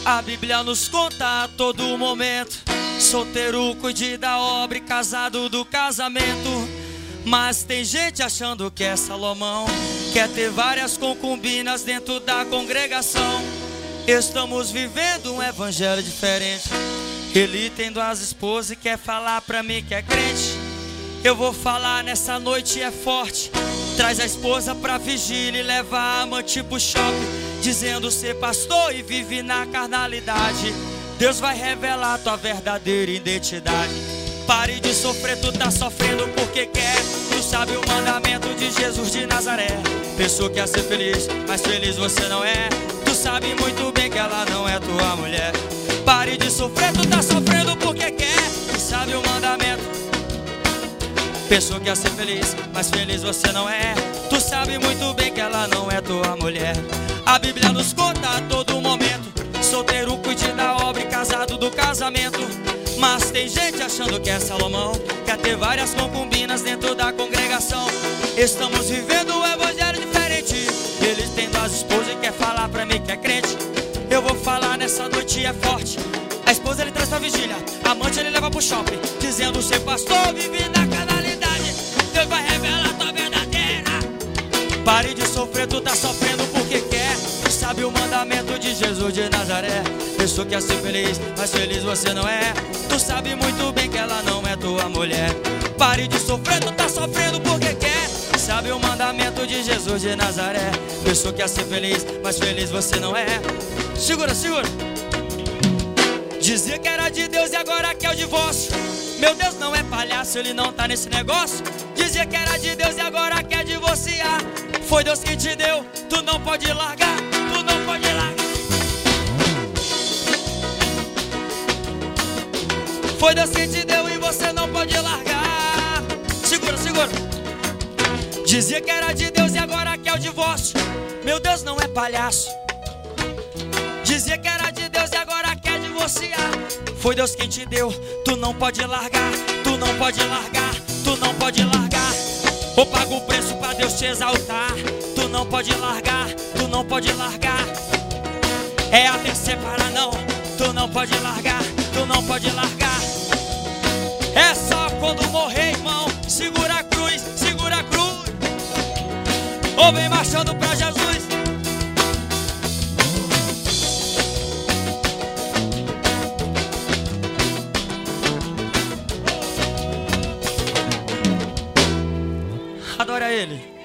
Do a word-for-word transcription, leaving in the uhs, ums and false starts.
A Bíblia nos conta a todo momento: solteiro cuide da obra e casado do casamento. Mas tem gente achando que é Salomão, quer ter várias concubinas dentro da congregação. Estamos vivendo um evangelho diferente. Ele tem duas esposas e quer falar pra mim que é crente. Eu vou falar nessa noite, é forte. Traz a esposa pra vigília e leva a amante pro shopping, dizendo ser pastor e vive na carnalidade. Deus vai revelar tua verdadeira identidade. Pare de sofrer, tu tá sofrendo porque quer. Tu sabe o mandamento de Jesus de Nazaré. Pensou que ia ser feliz, mas feliz você não é. Tu sabe muito bem que ela não é tua mulher. Pare de sofrer, tu tá sofrendo porque quer. Tu sabe o mandamento. Pensou que ia ser feliz, mas feliz você não é. Tu sabe muito bem que ela não é tua mulher. A Bíblia nos conta a todo momento: solteiro cuide da obra e casado do casamento. Mas tem gente achando que é Salomão, quer ter várias concubinas dentro da congregação. Estamos vivendo um evangelho diferente. Ele tem duas esposas e quer falar pra mim que é crente. Eu vou falar nessa noite, é forte. A esposa ele traz pra vigília, a amante ele leva pro shopping, dizendo ser pastor, vive na carnalidade. Deus vai revelar tua verdadeira. Pare de sofrer, tu tá sofrendo porque quer. Tu sabe o mandamento de Jesus de Nazaré. Pensou que ia ser feliz, mas feliz você não é. Tu sabe muito bem que ela não é tua mulher. Pare de sofrer, tu tá sofrendo porque quer. Sabe o mandamento de Jesus de Nazaré. Pensou que ia ser feliz, mas feliz você não é. Segura, segura. Dizia que era de Deus e agora quer o divórcio. Meu Deus não é palhaço, ele não tá nesse negócio. Dizia que era de Deus e agora quer divorciar. Foi Deus que te deu, tu não pode largar. Tu não pode largar. Foi Deus que te deu e você não pode largar. Segura, segura. Dizia que era de Deus e agora quer o divórcio. Meu Deus não é palhaço. Dizia que era de Deus e agora quer divorciar. Foi Deus quem te deu, tu não pode largar. Tu não pode largar, tu não pode largar. Ou paga o preço pra Deus te exaltar. Tu não pode largar, tu não pode largar. É até separar não. Tu não pode largar, tu não pode largar. É só quando morrer, irmão. Segura a cruz, segura a cruz. Ou vem marchando pra Jesus. Adora Ele.